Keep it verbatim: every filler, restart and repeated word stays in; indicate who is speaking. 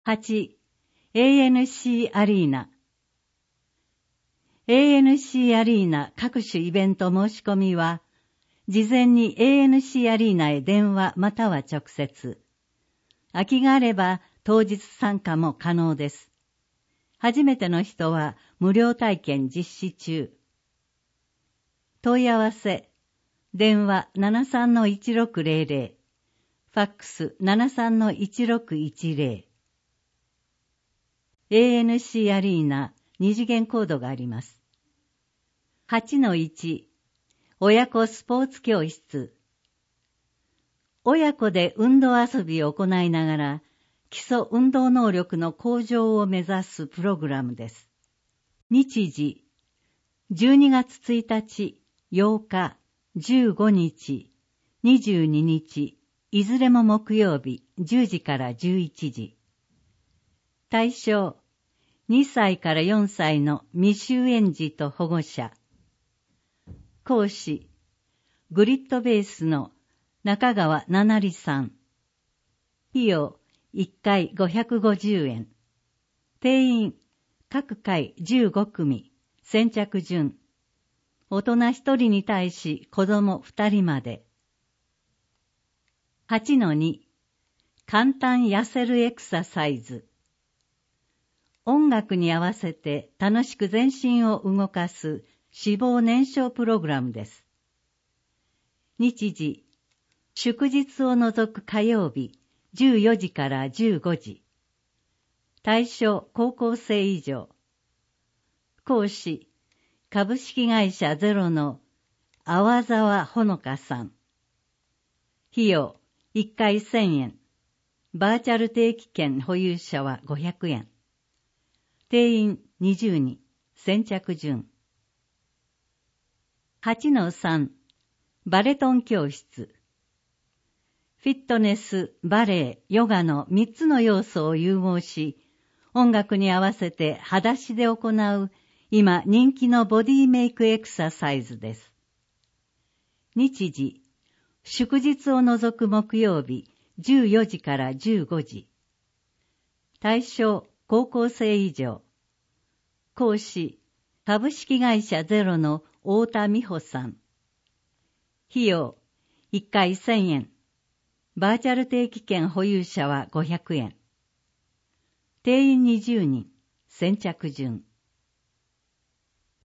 Speaker 1: はち. エーエヌシー アリーナ。エーエヌシー アリーナ各種イベント申し込みは、事前に エーエヌシー アリーナへ電話または直接。空きがあれば当日参加も可能です。初めての人は無料体験実施中。問い合わせ、電話 ななさんのいちろくぜろぜろ、ファックス ななさんのいちろくいちぜろ。エーエヌシー アリーナ二次元コードがあります。はちのいち、親子スポーツ教室。親子で運動遊びを行いながら、基礎運動能力の向上を目指すプログラムです。日時、じゅうにがつついたち、ようか、じゅうごにち、にじゅうににち、いずれも木曜日、じゅうじからじゅういちじ。対象、にさいからよんさいの未就園児と保護者。講師、グリッドベースの中川ななりさん。費用、いっかいごひゃくごじゅうえん。定員、各回じゅうごくみ、先着順。大人ひとりに対し子供ふたりまで。はちのに、簡単痩せるエクササイズ。音楽に合わせて楽しく全身を動かす脂肪燃焼プログラムです。日時、祝日を除く火曜日、じゅうよじからじゅうごじ。対象、高校生以上。講師、株式会社ゼロの粟沢ほのかさん。費用、いっかいせんえん。バーチャル定期券保有者はごひゃくえん。定員にじゅうにん、先着順。はちのさん、バレトン教室。フィットネス、バレエ、ヨガのみっつの要素を融合し、音楽に合わせて裸足で行う今人気のボディメイクエクササイズです。日時、祝日を除く木曜日、じゅうよじからじゅうごじ。対象、高校生以上。講師、株式会社ゼロの太田美穂さん。費用、いっかいせんえん。バーチャル定期券保有者はごひゃくえん。定員にじゅうにん、先着順。